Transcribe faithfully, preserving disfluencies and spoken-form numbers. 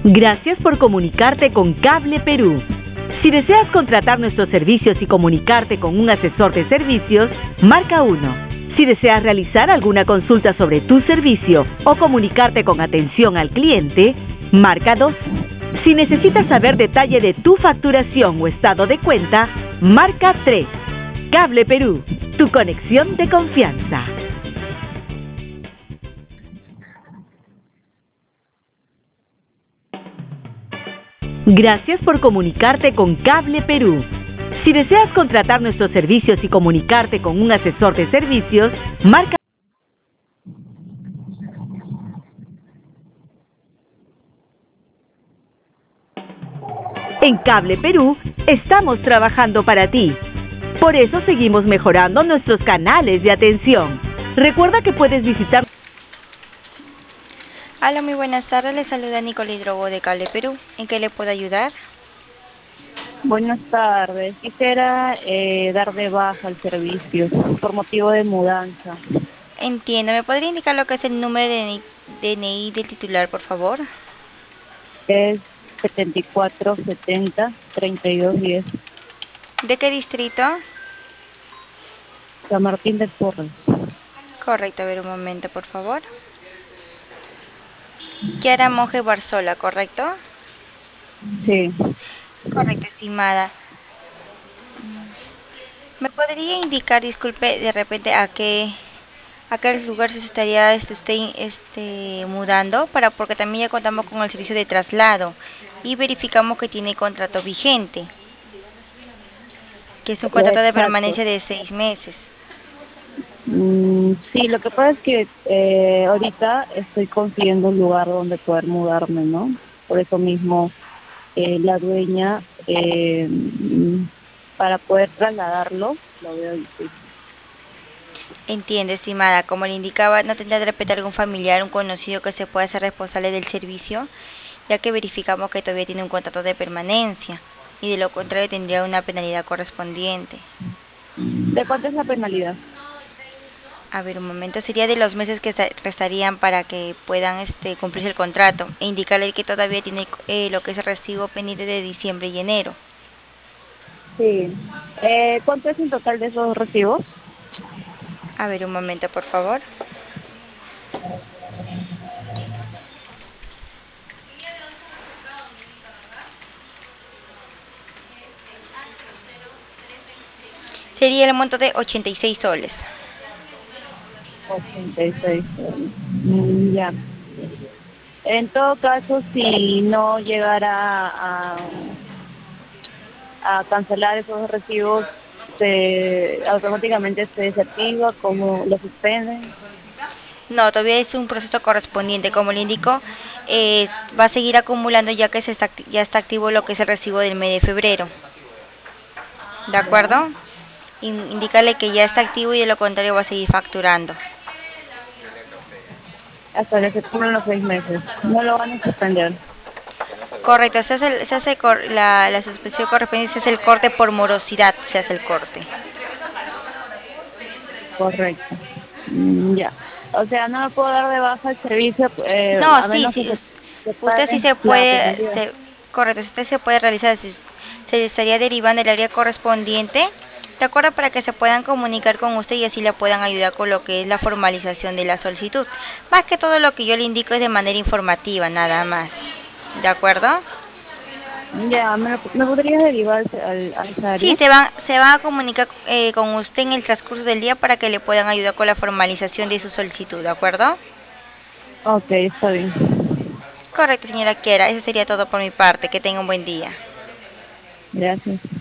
Gracias por comunicarte con Cable Perú. Si deseas contratar nuestros servicios y comunicarte con un asesor de servicios, marca uno. Si deseas realizar alguna consulta sobre tu servicio o comunicarte con atención al cliente, marca dos. Si necesitas saber detalle de tu facturación o estado de cuenta, marca tres. Cable Perú, tu conexión de confianza. Gracias por comunicarte con Cable Perú. Si deseas contratar nuestros servicios y comunicarte con un asesor de servicios, marca. En Cable Perú estamos trabajando para ti. Por eso seguimos mejorando nuestros canales de atención. Recuerda que puedes visitar. Hola, muy buenas tardes. Le saluda Nicole Hidrogo de Cable Perú. ¿En qué le puedo ayudar? Buenas tardes. Quisiera eh, dar de baja el servicio por motivo de mudanza. Entiendo. ¿Me podría indicar lo que es el número de D N I del titular, por favor? Es setenta y cuatro setenta treinta y dos diez. ¿De qué distrito? San Martín de Porres. Correcto. A ver un momento, por favor. Kiara Monge Barzola, ¿correcto? Sí. Correcto, estimada. ¿Me podría indicar, disculpe, de repente a qué a qué lugar se estaría este, usted este, mudando? Para porque también ya contamos con el servicio de traslado y verificamos que tiene contrato vigente, que es un contrato de Exacto. permanencia de seis meses. Mm, sí, lo que pasa es que eh, ahorita estoy consiguiendo un lugar donde poder mudarme, ¿no? Por eso mismo eh, la dueña, eh, para poder trasladarlo, lo veo difícil. Entiende, estimada. Como le indicaba, no tendría de repente algún familiar, un conocido que se pueda hacer responsable del servicio, ya que verificamos que todavía tiene un contrato de permanencia y de lo contrario tendría una penalidad correspondiente. ¿De cuánto es la penalidad? A ver, un momento, sería de los meses que restarían para que puedan este, cumplirse el contrato e indicarle que todavía tiene eh, lo que es el recibo pendiente de diciembre y enero. Sí. Eh, ¿Cuánto es el total de esos recibos? A ver, un momento, por favor. Sería el monto de ochenta y seis soles. ochenta y seis soles. Mm, ya. En todo caso, si no llegara a, a cancelar esos recibos, se, automáticamente se desactiva, como lo suspenden. No, todavía es un proceso correspondiente. Como le indico, eh, va a seguir acumulando ya que se está, ya está activo lo que es el recibo del mes de febrero. ¿De acuerdo? Indicarle que ya está activo y de lo contrario va a seguir facturando. Hasta que se cumplan los seis meses. No lo van a suspender. Correcto, se hace, se hace cor, la, la suspensión correspondiente, se hace el corte por morosidad, se hace el corte. Correcto. Mm, ya. O sea, no me puedo dar de baja el servicio, eh, No, a sí, menos sí, que se, se usted sí pague se la puede, penalidad. se, correcto, usted se puede realizar, se, se estaría derivando el área correspondiente, de acuerdo, para que se puedan comunicar con usted y así le puedan ayudar con lo que es la formalización de la solicitud. Más que todo lo que yo le indico es de manera informativa, nada más. ¿De acuerdo? Ya, ¿me, me podrías derivar al, a esa área? Sí, se van, se van a comunicar eh, con usted en el transcurso del día para que le puedan ayudar con la formalización de su solicitud, ¿de acuerdo? Ok, está bien. Correcto, señora Kiera, eso sería todo por mi parte. Que tenga un buen día. Gracias.